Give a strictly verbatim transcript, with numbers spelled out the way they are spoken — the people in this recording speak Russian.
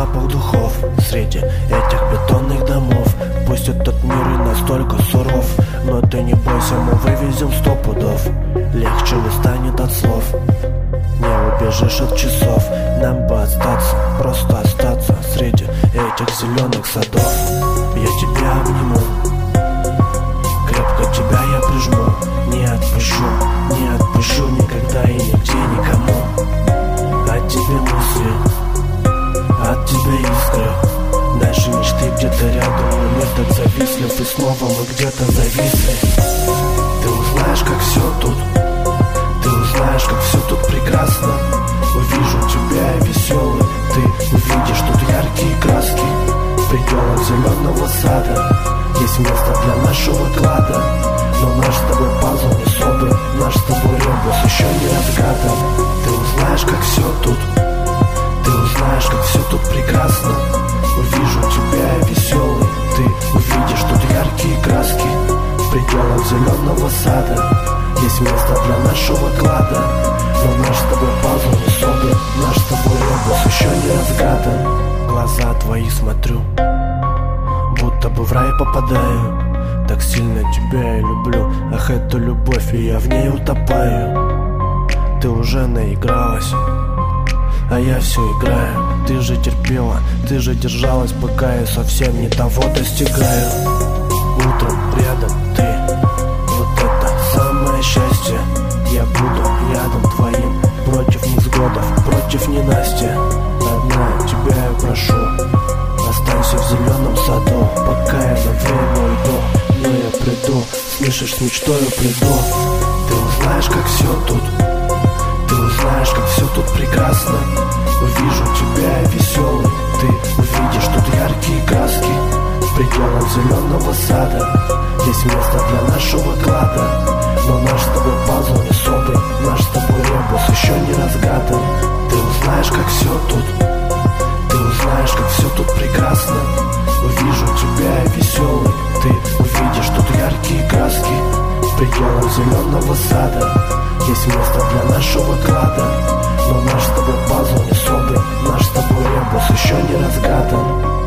запах духов среди этих бетонных домов. Пусть этот мир и настолько суров, но ты не бойся, мы вывезем сто пудов. Легче не станет от слов, не убежишь от часов. Нам бы остаться, просто остаться среди этих зеленых садов. Я тебя обниму, крепко тебя я прижму. Не отпущу, не отпущу никогда и нигде никому. От тебя мысли, от тебя искры, наши мечты где-то рядом, но мир так завислив, и снова мы где-то зависли. Ты узнаешь, как все тут, ты узнаешь, как все тут прекрасно. Увижу тебя веселый, ты увидишь тут яркие краски. В пределах зеленого сада есть место для нашего клада. Но наш с тобой пазл не собран, наш с тобой ребус еще не разгадан. Ты узнаешь, как все тут, ты узнаешь, как все тут прекрасно. Увижу тебя веселый, ты увидишь тут яркие краски. В пределах зеленого сада есть место для нашего клада. Но наш с тобой пазл не собран, наш с тобой ребус еще не разгадан. В глаза твои смотрю, будто бы в рай попадаю. Так сильно тебя я люблю, ах, эту любовь, и я в ней утопаю. Ты уже наигралась, а я все играю. Ты же терпела, ты же держалась, пока я совсем не того достигаю. Утром рядом ты, вот это самое счастье. Я буду рядом твоим, против невзгодов, против ненастья. Родная, тебя я прошу, останься в зеленом саду, пока я на время уйду. Но я приду, слышишь, с мечтою приду. Ты узнаешь, как все тут, ты узнаешь, как все тут прекрасно. Увижу тебя веселый, ты увидишь тут яркие краски. В пределах зеленого сада есть место для нашего клада. Но наш с тобой пазл не собран, наш с тобой ребус еще не разгадан. Ты узнаешь, как все тут, ты узнаешь, как все тут прекрасно. Увижу тебя веселый, ты увидишь тут яркие краски. В пределах зеленого сада есть место для нашего клада. Но наш с тобой пазл не собран, наш с тобой ребус еще не разгадан.